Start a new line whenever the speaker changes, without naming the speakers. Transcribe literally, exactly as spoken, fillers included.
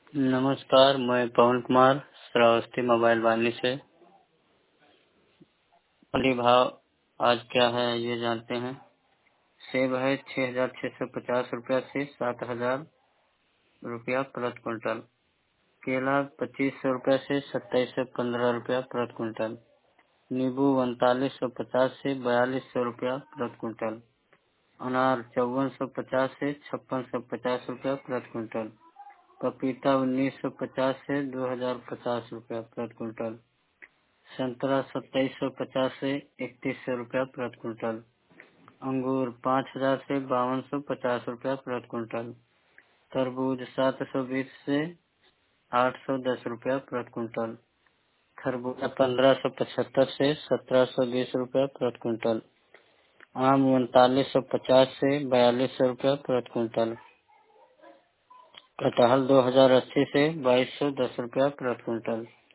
नमस्कार, मैं पवन कुमार श्रावस्ती मोबाइल वाली से। मंडी भाव आज क्या है ये जानते हैं। सेब है छह हजार छह सौ पचास रुपया से सात हजार रुपया प्रति क्विंटल। केला पच्चीस सौ रुपया से सत्ताईस सौ पंद्रह रुपया प्रति क्विंटल। नींबू उनतालीस सौ पचास से बयालीस सौ रुपया प्रति क्विंटल। अनार चौवन सौ पचास से छप्पन सौ पचास रुपया प्रति क्विंटल। पपीता उन्नीस सौ पचास से दो हजार पचास रुपया प्रति क्विंटल। संतरा सत्ताईस सौ पचास से इकतीस सौ रुपया प्रति क्विंटल। अंगूर पाँच हजार से बावन सौ पचास रुपया प्रति क्विंटल। तरबूज सात सौ बीस से आठ सौ दस रुपया प्रति क्विंटल। खरबूजा पंद्रह सौ पचहत्तर से सत्रह सौ बीस रुपया प्रति क्विंटल। आम उनतालीस सौ पचास से बयालीस सौ रुपया प्रति क्विंटल। कटहल दो हजार अस्सी से बाईस सौ दस रुपया प्रति क्विंटल।